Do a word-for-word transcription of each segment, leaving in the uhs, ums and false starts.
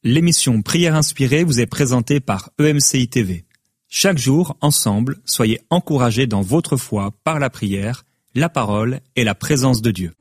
L'émission Prière inspirée vous est présentée par E M C I T V. Chaque jour, ensemble, soyez encouragés dans votre foi par la prière, la parole et la présence de Dieu.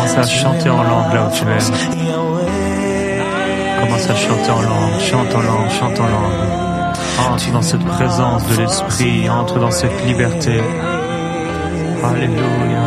Commence à chanter en langue là où tu es. Commence à chanter en langue, chante en langue, chante en langue. Entre dans cette présence de l'Esprit, entre dans cette liberté. Alléluia.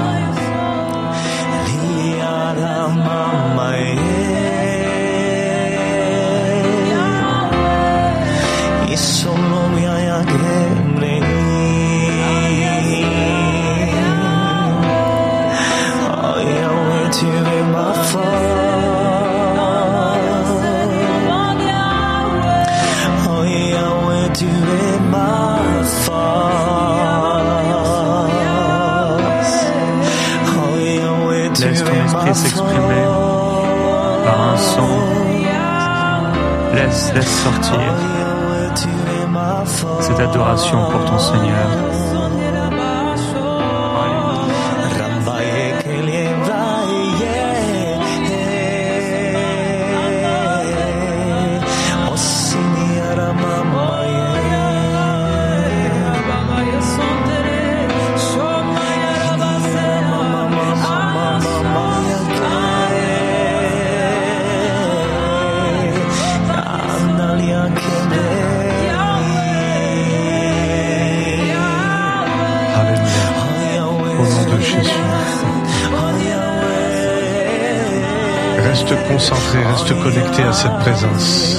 Laisse ton esprit s'exprimer par un son. Laisse, laisse sortir cette adoration pour ton Seigneur. Reste concentré, reste connecté à cette présence.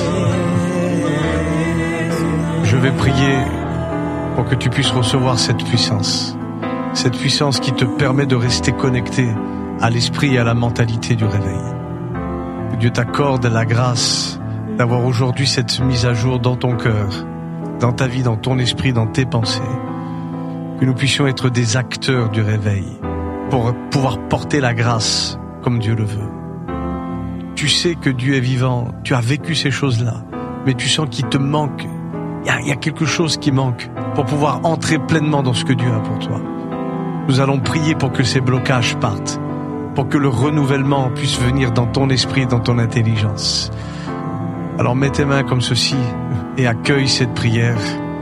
Je vais prier pour que tu puisses recevoir cette puissance. Cette puissance qui te permet de rester connecté à l'esprit et à la mentalité du réveil. Que Dieu t'accorde la grâce d'avoir aujourd'hui cette mise à jour dans ton cœur, dans ta vie, dans ton esprit, dans tes pensées. Que nous puissions être des acteurs du réveil pour pouvoir porter la grâce comme Dieu le veut. Tu sais que Dieu est vivant, tu as vécu ces choses-là, mais tu sens qu'il te manque, il y a, il y a quelque chose qui manque pour pouvoir entrer pleinement dans ce que Dieu a pour toi. Nous allons prier pour que ces blocages partent, pour que le renouvellement puisse venir dans ton esprit, dans ton intelligence. Alors mets tes mains comme ceci et accueille cette prière.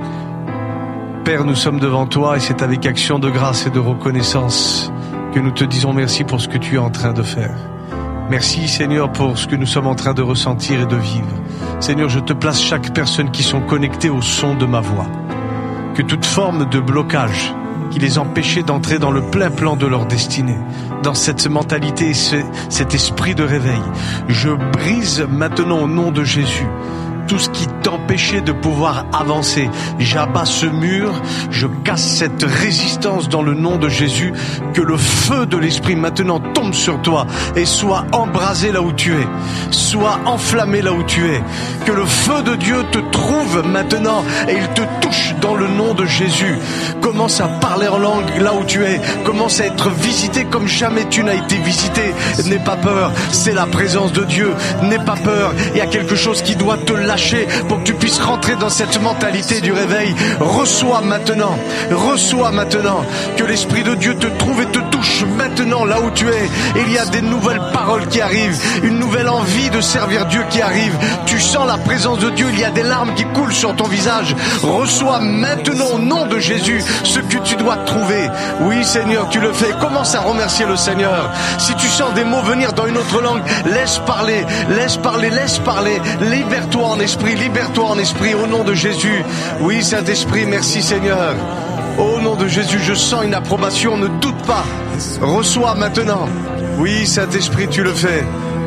Père, nous sommes devant toi et c'est avec action de grâce et de reconnaissance que nous te disons merci pour ce que tu es en train de faire. Merci Seigneur pour ce que nous sommes en train de ressentir et de vivre. Seigneur, je te place chaque personne qui sont connectées au son de ma voix. Que toute forme de blocage qui les empêchait d'entrer dans le plein plan de leur destinée, dans cette mentalité et ce, cet esprit de réveil, je brise maintenant au nom de Jésus tout ce qui t'empêchait de pouvoir avancer. J'abats ce mur, je casse cette résistance dans le nom de Jésus. Que le feu de l'esprit maintenant tombe sur toi et soit embrasé là où tu es, soit enflammé là où tu es. Que le feu de Dieu te trouve maintenant et il te touche dans le nom de Jésus. Commence à parler en langue là où tu es, commence à être visité comme jamais tu n'as été visité. N'aie pas peur, c'est la présence de Dieu. N'aie pas peur, il y a quelque chose qui doit te lâcher pour que tu puisses rentrer dans cette mentalité du réveil. Reçois maintenant, reçois maintenant, que l'Esprit de Dieu te trouve et te touche maintenant là où tu es. Il y a des nouvelles paroles qui arrivent, une nouvelle envie de servir Dieu qui arrive. Tu sens la présence de Dieu, il y a des larmes qui coulent sur ton visage. Reçois maintenant au nom de Jésus ce que tu dois trouver. Oui Seigneur, tu le fais. Commence à remercier le Seigneur. Si tu sens des mots venir dans une autre langue, laisse parler, laisse parler, laisse parler. Libère-toi en esprit, libère-toi en esprit au nom de Jésus. Oui Saint-Esprit, merci Seigneur. Au nom de Jésus, je sens une approbation, ne doute pas. Reçois maintenant. Oui Saint-Esprit, tu le fais.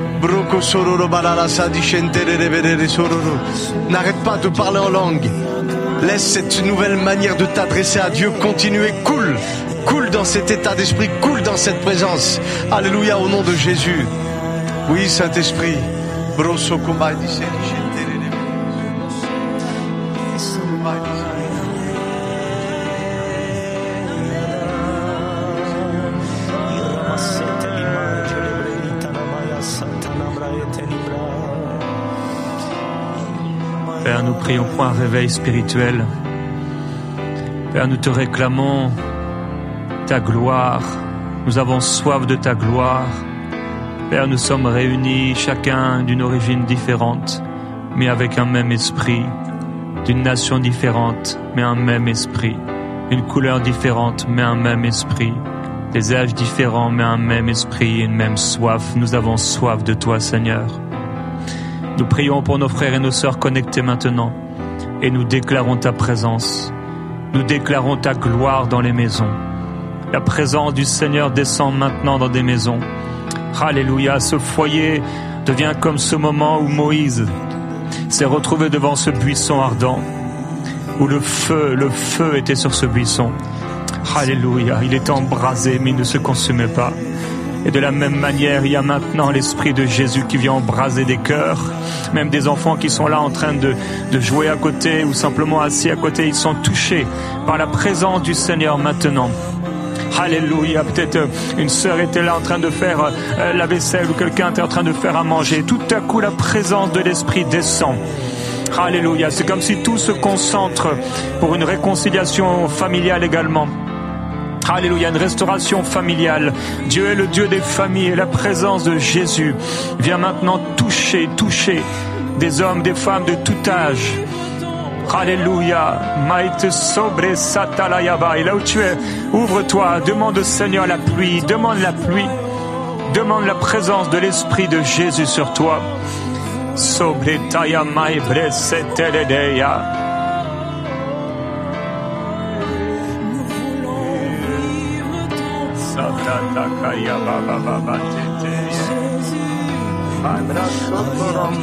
N'arrête pas de parler en langue. Laisse cette nouvelle manière de t'adresser à Dieu continuer. Coule, coule dans cet état d'esprit, coule dans cette présence. Alléluia, au nom de Jésus. Oui Saint-Esprit. Père, nous prions pour un réveil spirituel. Père, nous te réclamons ta gloire. Nous avons soif de ta gloire. Père, nous sommes réunis, chacun d'une origine différente, mais avec un même esprit. D'une nation différente, mais un même esprit. Une couleur différente, mais un même esprit. des âges différents, mais un même esprit, une même soif. Nous avons soif de toi, Seigneur. Nous prions pour nos frères et nos sœurs connectés maintenant, et nous déclarons ta présence. Nous déclarons ta gloire dans les maisons. La présence du Seigneur descend maintenant dans des maisons. Alléluia, ce foyer devient comme ce moment où Moïse s'est retrouvé devant ce buisson ardent, où le feu, le feu était sur ce buisson. Alléluia, il était embrasé, mais il ne se consumait pas. Et de la même manière, il y a maintenant l'Esprit de Jésus qui vient embraser des cœurs, même des enfants qui sont là en train de, de jouer à côté ou simplement assis à côté. Ils sont touchés par la présence du Seigneur maintenant. Alléluia, peut-être une sœur était là en train de faire euh, la vaisselle ou quelqu'un était en train de faire à manger. Tout à coup, la présence de l'Esprit descend. Alléluia, c'est comme si tout se concentre pour une réconciliation familiale également. Alléluia, une restauration familiale. Dieu est le Dieu des familles et la présence de Jésus vient maintenant toucher, toucher des hommes, des femmes de tout âge. Alléluia, Maïte sobre satalayaba. Et là où tu es, ouvre-toi, demande au Seigneur la pluie, demande la pluie, demande la présence de l'Esprit de Jésus sur toi. Sobre taya maibre seteledeya. Takaya baba baba tete. Abrazo por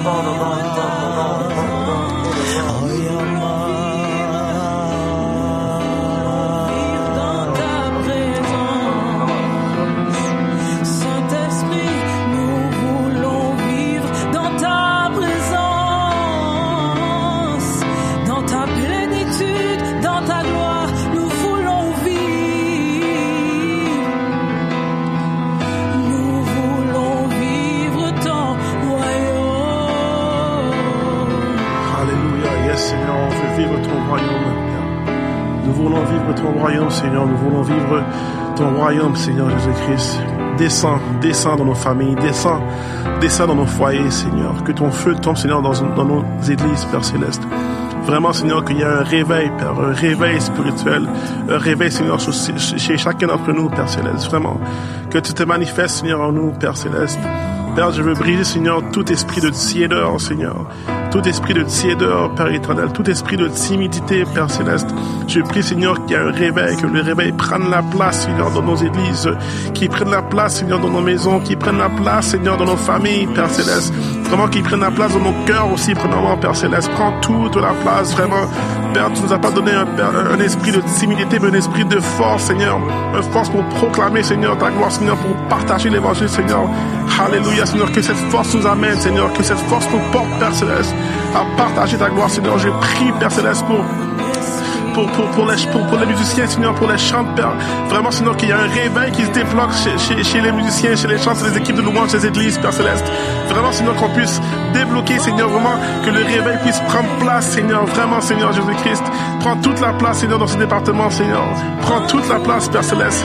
Nous voulons vivre ton royaume, Seigneur. Nous voulons vivre ton royaume, Seigneur Jésus-Christ. Descends, descends dans nos familles, descends, descends dans nos foyers, Seigneur. Que ton feu tombe, Seigneur, dans, dans nos églises, Père Céleste. Vraiment, Seigneur, qu'il y ait un réveil, Père, un réveil spirituel, un réveil, Seigneur, chez chacun d'entre nous, Père Céleste. Vraiment, que tu te manifestes, Seigneur, en nous, Père Céleste. Père, je veux briser, Seigneur, tout esprit de tiédeur, Seigneur. Tout esprit de tiédeur, Père éternel. Tout esprit de timidité, Père Céleste. Je prie, Seigneur, qu'il y ait un réveil, que le réveil prenne la place, Seigneur, dans nos églises, qu'il prenne la place, Seigneur, dans nos maisons, qu'il prenne la place, Seigneur, dans nos familles, Père Céleste. Vraiment, qu'il prenne la place dans nos cœurs aussi, premièrement, Père Céleste. Prends toute la place, vraiment. Père, tu nous as pas donné un, un esprit de timidité, mais un esprit de force, Seigneur. Une force pour proclamer, Seigneur, ta gloire, Seigneur, pour partager l'évangile, Seigneur. Alléluia, Seigneur, que cette force nous amène, Seigneur, que cette force nous porte, Père Céleste, à partager ta gloire, Seigneur. Je prie, Père Céleste, pour Pour, pour, pour, les, pour, pour les musiciens, Seigneur, pour les chants, Père. Vraiment, Seigneur, qu'il y a un réveil qui se débloque chez, chez, chez les musiciens, chez les chants, chez les équipes de louange, les églises, Père Céleste. Vraiment, Seigneur, qu'on puisse débloquer, Seigneur, vraiment, que le réveil puisse prendre place, Seigneur. Vraiment, Seigneur Jésus-Christ. Prends toute la place, Seigneur, dans ce département, Seigneur. Prends toute la place, Père Céleste.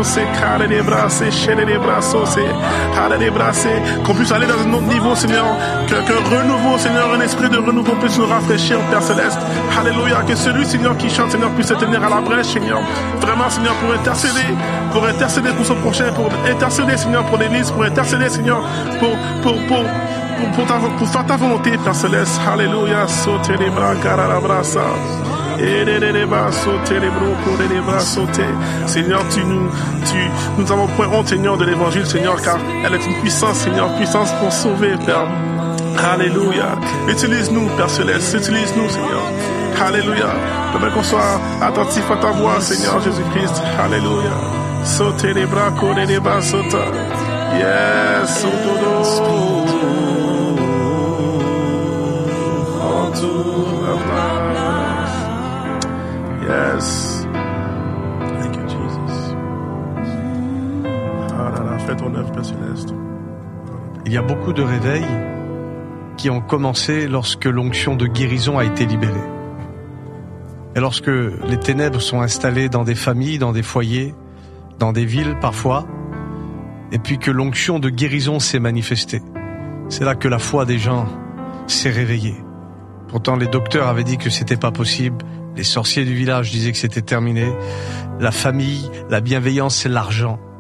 Qu'on puisse aller dans un autre niveau, Seigneur. Qu'un renouveau, Seigneur, un esprit de renouveau puisse nous rafraîchir, Père Céleste. Alléluia. Que celui, Seigneur, qui chante, Seigneur, puisse se tenir à la brèche, Seigneur. Vraiment, Seigneur, pour intercéder, pour intercéder pour son prochain, pour intercéder, Seigneur, pour l'Église, pour intercéder, Seigneur, pour, pour, pour, pour, pour, ta, pour faire ta volonté, Père Céleste. Alléluia. Sauter les bras, car à la brassa. Et les bras, sauter les bras, pour les bras, sauter. Seigneur, tu nous, tu, nous avons point honte, Seigneur, de l'évangile, Seigneur, car elle est une puissance, Seigneur, puissance pour sauver, Père. Alléluia. Utilise-nous, Père Céleste. Utilise-nous, Seigneur. Alléluia. Permets qu'on soit attentif à ta voix, Seigneur Jésus-Christ. Alléluia. Sautez les bras, courez les bras, sauta. Yes, sauto. En tout la place. Yes. Thank you, Jesus. Ah là là, fais ton œuvre, Père Céleste. Il y a beaucoup de réveils qui ont commencé lorsque l'onction de guérison a été libérée. Et lorsque les ténèbres sont installées dans des familles, dans des foyers, dans des villes parfois, et puis que l'onction de guérison s'est manifestée, c'est là que la foi des gens s'est réveillée. Pourtant, les docteurs avaient dit que c'était pas possible, les sorciers du village disaient que c'était terminé, la famille, la bienveillance et l'argent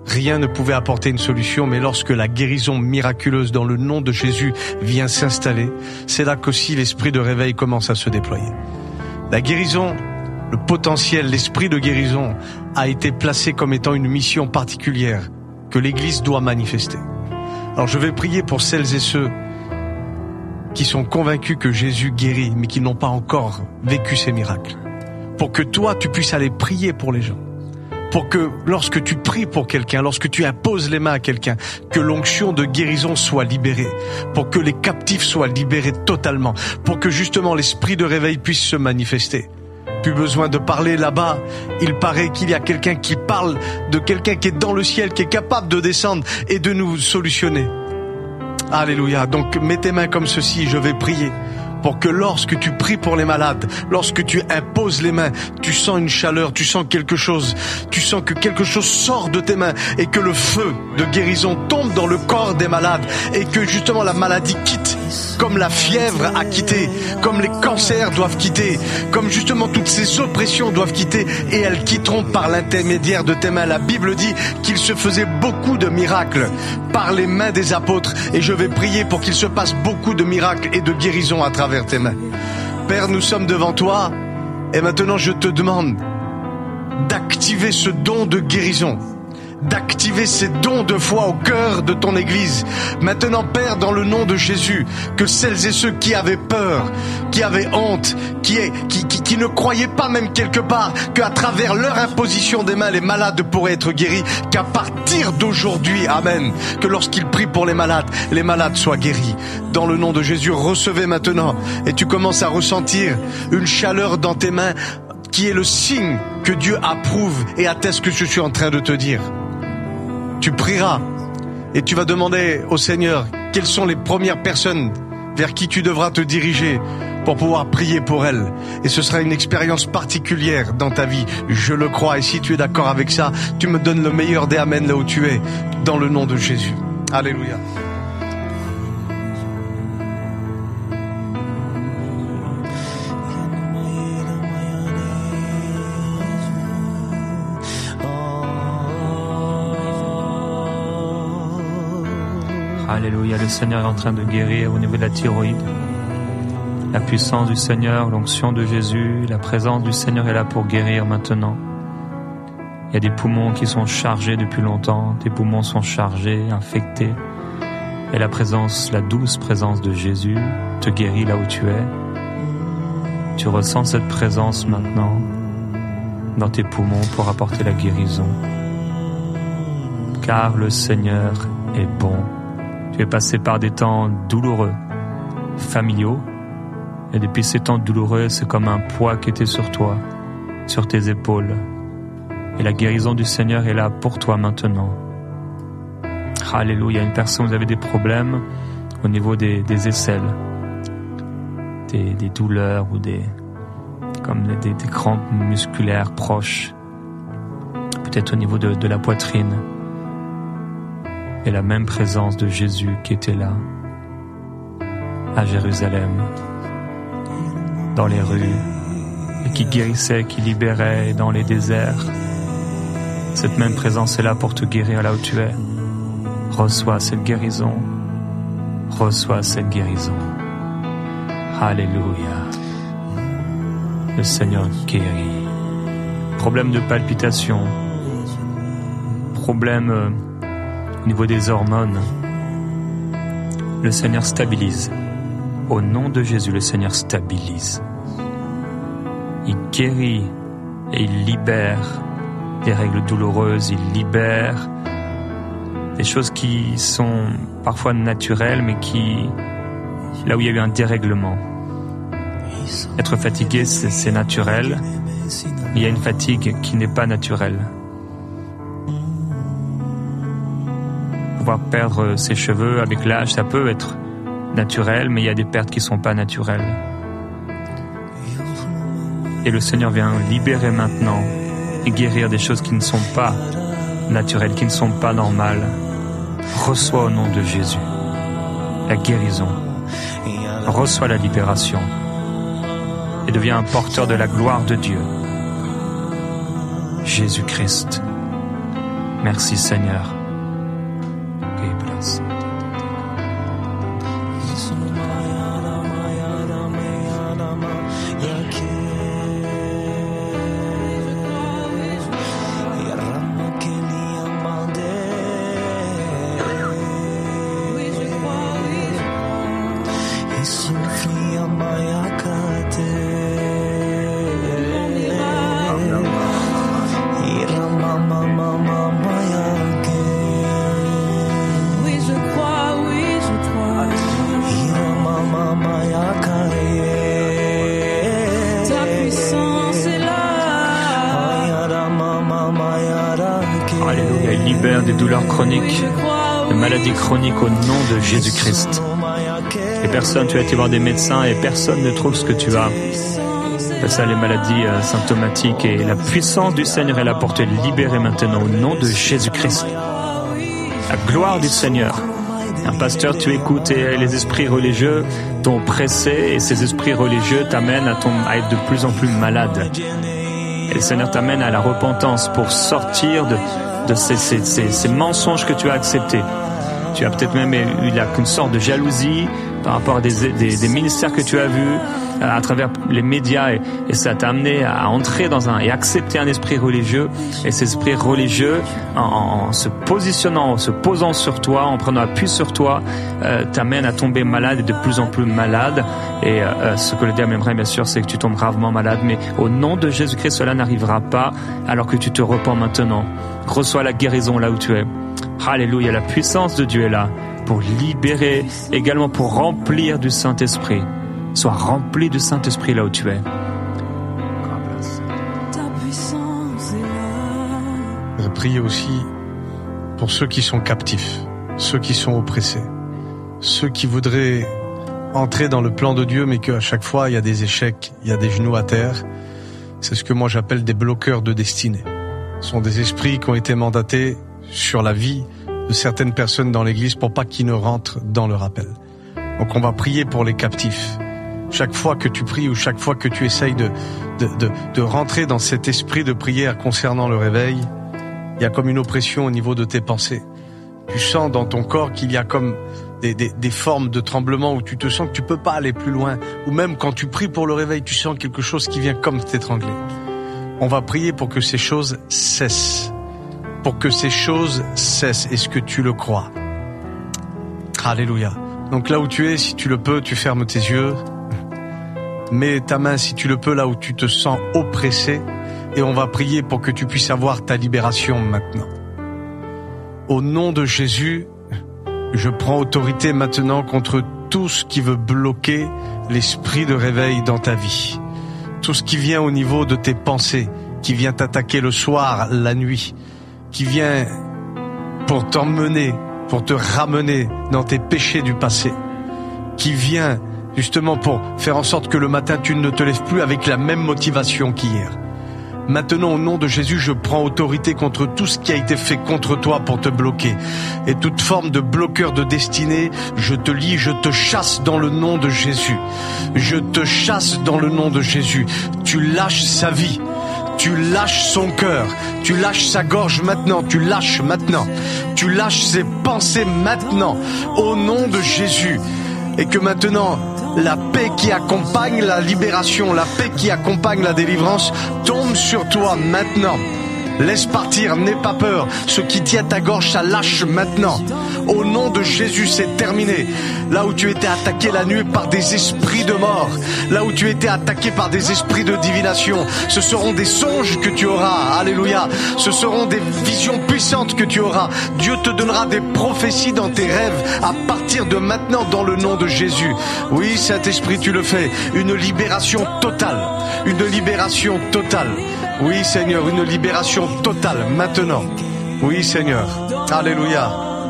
rien ne pouvait apporter une solution, mais lorsque la guérison miraculeuse dans le nom de Jésus vient s'installer, c'est là qu'aussi l'esprit de réveil commence à se déployer. La guérison, le potentiel, l'esprit de guérison a été placé comme étant une mission particulière que l'Église doit manifester. Alors je vais prier pour celles et ceux qui sont convaincus que Jésus guérit, mais qui n'ont pas encore vécu ces miracles. Pour que toi, tu puisses aller prier pour les gens. Pour que lorsque tu pries pour quelqu'un, lorsque tu imposes les mains à quelqu'un, que l'onction de guérison soit libérée. Pour que les captifs soient libérés totalement. Pour que justement l'esprit de réveil puisse se manifester. Plus besoin de parler là-bas. Il paraît qu'il y a quelqu'un qui parle de quelqu'un qui est dans le ciel, qui est capable de descendre et de nous solutionner. Alléluia. Donc mets tes mains comme ceci, je vais prier pour que lorsque tu pries pour les malades, lorsque tu imposes les mains, tu sens une chaleur, tu sens quelque chose, tu sens que quelque chose sort de tes mains et que le feu de guérison tombe dans le corps des malades et que justement la maladie quitte, comme la fièvre a quitté, comme les cancers doivent quitter, comme justement toutes ces oppressions doivent quitter et elles quitteront par l'intermédiaire de tes mains. La Bible dit qu'il se faisait beaucoup de miracles par les mains des apôtres et je vais prier pour qu'il se passe beaucoup de miracles et de guérisons à travers tes mains. Père, nous sommes devant toi et maintenant je te demande d'activer ce don de guérison, d'activer ces dons de foi au cœur de ton Église. Maintenant, Père, dans le nom de Jésus, que celles et ceux qui avaient peur, qui avaient honte, qui, est, qui, qui, qui ne croyaient pas même quelque part qu'à travers leur imposition des mains, les malades pourraient être guéris, qu'à partir d'aujourd'hui, amen, que lorsqu'ils prient pour les malades, les malades soient guéris. Dans le nom de Jésus, recevez maintenant et tu commences à ressentir une chaleur dans tes mains qui est le signe que Dieu approuve et atteste que je suis en train de te dire. Tu prieras et tu vas demander au Seigneur quelles sont les premières personnes vers qui tu devras te diriger pour pouvoir prier pour elles. Et ce sera une expérience particulière dans ta vie, je le crois. Et si tu es d'accord avec ça, tu me donnes le meilleur des amens là où tu es, dans le nom de Jésus. Alléluia. Alléluia, le Seigneur est en train de guérir au niveau de la thyroïde. La puissance du Seigneur, l'onction de Jésus, la présence du Seigneur est là pour guérir maintenant. Il y a des poumons qui sont chargés depuis longtemps, tes poumons sont chargés, infectés. Et la présence, la douce présence de Jésus te guérit là où tu es. Tu ressens cette présence maintenant dans tes poumons pour apporter la guérison. Car le Seigneur est bon. Tu es passé par des temps douloureux, familiaux, et depuis ces temps douloureux, c'est comme un poids qui était sur toi, sur tes épaules. Et la guérison du Seigneur est là pour toi maintenant. Alléluia, une personne, vous avez des problèmes au niveau des, des aisselles, des, des douleurs ou des, comme des, des crampes musculaires proches, peut-être au niveau de, de la poitrine. Et la même présence de Jésus qui était là, à Jérusalem, dans les rues, et qui guérissait, qui libérait dans les déserts. Cette même présence est là pour te guérir là où tu es. Reçois cette guérison. Reçois cette guérison. Alléluia. Le Seigneur guérit. Problème de palpitation. Problème euh, au niveau des hormones. Le Seigneur stabilise. Au nom de Jésus, le Seigneur stabilise. Il guérit et il libère des règles douloureuses, il libère des choses qui sont parfois naturelles, mais qui, là où il y a eu un dérèglement. Être fatigué, c'est, c'est naturel, mais il y a une fatigue qui n'est pas naturelle. Pouvoir perdre ses cheveux avec l'âge, ça peut être naturel, mais il y a des pertes qui ne sont pas naturelles. Et le Seigneur vient libérer maintenant et guérir des choses qui ne sont pas naturelles, qui ne sont pas normales. Reçois au nom de Jésus la guérison. Reçois la libération. Et deviens un porteur de la gloire de Dieu. Jésus-Christ. Merci Seigneur. Alléluia, il libère des douleurs chroniques, de maladies chroniques au nom de Jésus-Christ. Et personne, tu as été voir des médecins et personne ne trouve ce que tu as. C'est ça, les maladies euh, symptomatiques. Et la puissance du Seigneur est là pour te libérer maintenant au nom de Jésus-Christ. La gloire du Seigneur. Un pasteur, tu écoutes et les esprits religieux t'ont pressé et ces esprits religieux t'amènent à, ton, à être de plus en plus malade. Et le Seigneur t'amène à la repentance pour sortir de, de ces, ces, ces, ces mensonges que tu as acceptés. Tu as peut-être même eu là, une sorte de jalousie par rapport à des, des, des ministères que tu as vus à travers les médias et, et ça t'a amené à entrer dans un et accepter un esprit religieux. Et cet esprit religieux, en, en se positionnant, en se posant sur toi, en prenant appui sur toi, euh, t'amène à tomber malade et de plus en plus malade. Et euh, ce que le diable aimerait bien sûr, c'est que tu tombes gravement malade. Mais au nom de Jésus-Christ, cela n'arrivera pas alors que tu te repens maintenant. Reçois la guérison là où tu es. Alléluia, la puissance de Dieu est là pour libérer, également pour remplir du Saint-Esprit. Sois rempli du Saint-Esprit là où tu es. Ta puissance est là. Je prie aussi pour ceux qui sont captifs, ceux qui sont oppressés, ceux qui voudraient entrer dans le plan de Dieu, mais qu'à chaque fois, il y a des échecs, il y a des genoux à terre. C'est ce que moi j'appelle des bloqueurs de destinée. Ce sont des esprits qui ont été mandatés sur la vie de certaines personnes dans l'Église pour pas qu'ils ne rentrent dans leur appel. Donc on va prier pour les captifs. Chaque fois que tu pries ou chaque fois que tu essayes de, de, de, de rentrer dans cet esprit de prière concernant le réveil, il y a comme une oppression au niveau de tes pensées. Tu sens dans ton corps qu'il y a comme des, des, des formes de tremblement où tu te sens que tu peux pas aller plus loin. Ou même quand tu pries pour le réveil, tu sens quelque chose qui vient comme t'étrangler. On va prier pour que ces choses cessent. Pour que ces choses cessent. Est-ce que tu le crois? Alléluia. Donc là où tu es, si tu le peux, tu fermes tes yeux. Mets ta main, si tu le peux, là où tu te sens oppressé. Et on va prier pour que tu puisses avoir ta libération maintenant. Au nom de Jésus, je prends autorité maintenant contre tout ce qui veut bloquer l'esprit de réveil dans ta vie. Tout ce qui vient au niveau de tes pensées, qui vient t'attaquer le soir, la nuit, qui vient pour t'emmener, pour te ramener dans tes péchés du passé, qui vient justement pour faire en sorte que le matin tu ne te lèves plus avec la même motivation qu'hier. Maintenant, au nom de Jésus, je prends autorité contre tout ce qui a été fait contre toi pour te bloquer. Et toute forme de bloqueur de destinée, je te lie, je te chasse dans le nom de Jésus. Je te chasse dans le nom de Jésus. Tu lâches sa vie. Tu lâches son cœur, tu lâches sa gorge maintenant, tu lâches maintenant, tu lâches ses pensées maintenant, au nom de Jésus. Et que maintenant, la paix qui accompagne la libération, la paix qui accompagne la délivrance tombe sur toi maintenant. Laisse partir, n'aie pas peur. Ce qui tient ta gorge, ça lâche maintenant. Au nom de Jésus, c'est terminé. Là où tu étais attaqué la nuit par des esprits de mort, là où tu étais attaqué par des esprits de divination, ce seront des songes que tu auras. Alléluia. Ce seront des visions puissantes que tu auras. Dieu te donnera des prophéties dans tes rêves à partir de maintenant dans le nom de Jésus. Oui, Saint-Esprit, tu le fais. Une libération totale. Une libération totale. Oui, Seigneur, une libération totale maintenant. Oui, Seigneur. Alléluia.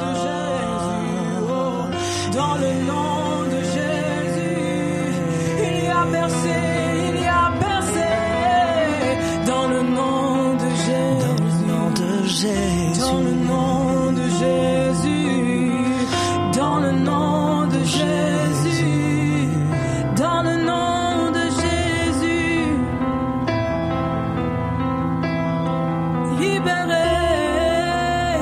Dans le nom de Jésus, il y a percé, il y a percé. Dans le nom de Jésus, dans le nom de Jésus, dans le nom de Jésus, dans le nom de Jésus, libéré.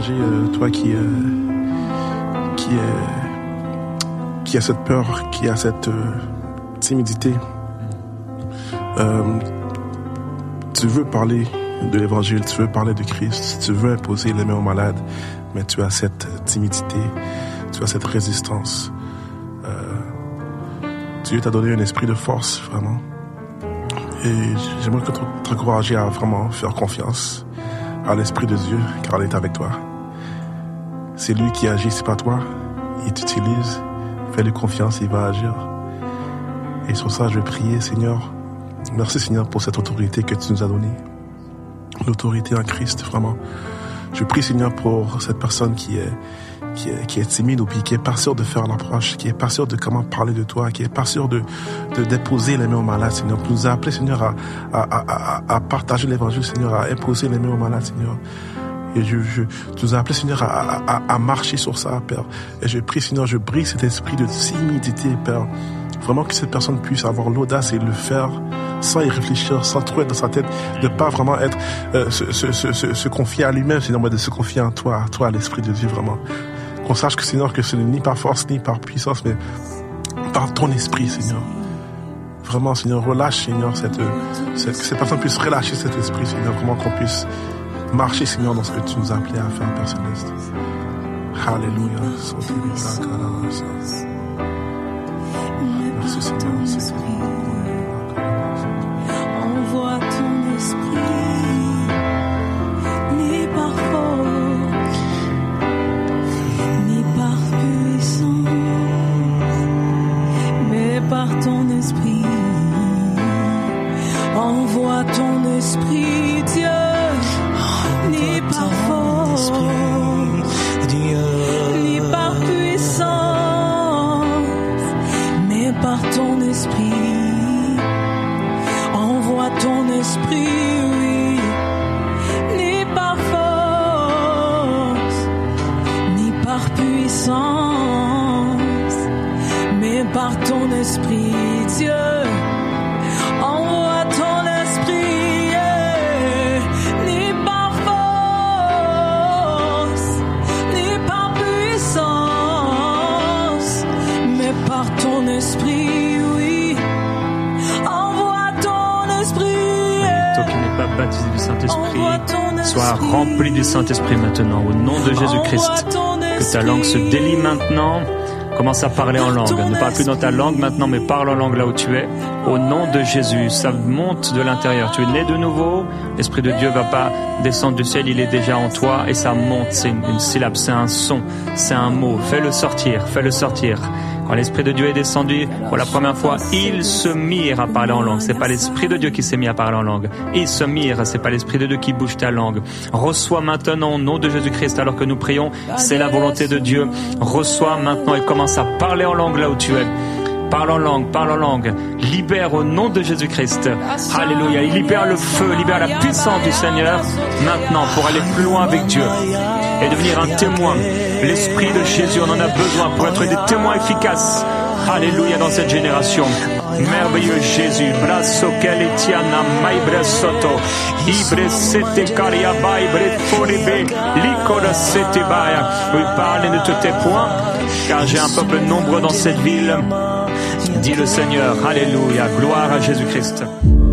t'encourager, euh, toi qui, euh, qui, euh, qui a cette peur, qui a cette euh, timidité. Euh, tu veux parler de l'évangile, tu veux parler de Christ, tu veux imposer les mains aux malades, mais tu as cette timidité, tu as cette résistance. Euh, Dieu t'a donné un esprit de force, vraiment. Et j'aimerais t'encourager à vraiment faire confiance à l'Esprit de Dieu, car il est avec toi. C'est lui qui agit, c'est pas toi. Il t'utilise, fais-lui confiance, il va agir. Et sur ça, je vais prier, Seigneur. Merci, Seigneur, pour cette autorité que tu nous as donnée. L'autorité en Christ, vraiment. Je prie, Seigneur, pour cette personne qui est Qui est, qui est timide ou puis qui est pas sûr de faire l'approche, qui est pas sûr de comment parler de toi, qui est pas sûr de, de déposer les mains aux malades, Seigneur. Tu nous as appelés, Seigneur, à, à, à, à partager l'évangile, Seigneur, à imposer les mains aux malades, Seigneur. Et je, je, tu nous as appelés, Seigneur, à, à, à marcher sur ça, Père. Et je prie, Seigneur, je brise cet esprit de timidité, Père. Vraiment que cette personne puisse avoir l'audace et le faire sans y réfléchir, sans trop être dans sa tête, de pas vraiment être, euh, se, se, se, se, se confier à lui-même, Seigneur, mais de se confier en toi, à toi, à l'Esprit de Dieu, vraiment. Qu'on sache que, Seigneur, que ce n'est ni par force, ni par puissance, mais par ton esprit, Seigneur. Vraiment, Seigneur, relâche, Seigneur, cette, cette, que cette personne puisse relâcher cet esprit, Seigneur, vraiment qu'on puisse marcher, Seigneur, dans ce que tu nous as appelés à faire, Père Céleste. Alléluia. Merci, Seigneur. Merci. Envoie ton esprit, ni par force, ni par puissance, mais par ton esprit. Envoie ton esprit, Dieu, ni par force, ni par puissance, mais par ton esprit. Envoie ton esprit, oui, ni par force, ni par puissance, mais par ton esprit, Dieu. Envoie ton esprit, yeah, ni par force, ni par puissance, mais par ton esprit, oui. Envoie ton esprit, yeah. Toi qui n'es pas baptisé du Saint-Esprit, sois rempli du Saint-Esprit maintenant, au nom de Jésus-Christ. Que ta langue se délie maintenant. Commence à parler en langue. Ne parle plus dans ta langue maintenant, mais parle en langue là où tu es. Au nom de Jésus, ça monte de l'intérieur. Tu es né de nouveau. L'Esprit de Dieu va pas descendre du ciel, il est déjà en toi et ça monte. C'est une, une syllabe, c'est un son, c'est un mot. Fais-le sortir, fais-le sortir. Quand l'Esprit de Dieu est descendu pour la première fois, ils se mirent à parler en langue. C'est pas l'Esprit de Dieu qui s'est mis à parler en langue. Ils se mirent, c'est pas l'Esprit de Dieu qui bouge ta langue. Reçois maintenant au nom de Jésus-Christ alors que nous prions. C'est la volonté de Dieu. Reçois maintenant et commence à parler en langue là où tu es. Parle en langue, parle en langue. Libère au nom de Jésus-Christ. Alléluia. Il libère le feu, libère la puissance du Seigneur maintenant pour aller plus loin avec Dieu et devenir un témoin. L'Esprit de Jésus, on en a besoin pour être des témoins efficaces. Alléluia dans cette génération. Merveilleux Jésus. Brasso keletiana maibre soto. Ibre sete kariaba ibre forebe. Likora sete baya. Oui, parle et ne te tais point, car j'ai un peuple nombreux dans cette ville. Dit le Seigneur. Alléluia. Gloire à Jésus-Christ.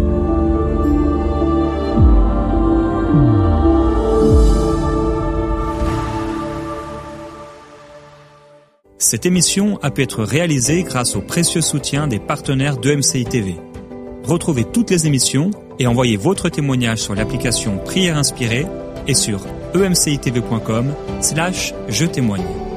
Cette émission a pu être réalisée grâce au précieux soutien des partenaires d'E M C I T V. Retrouvez toutes les émissions et envoyez votre témoignage sur l'application Prière Inspirée et sur e m c i t v point com slash je témoigne.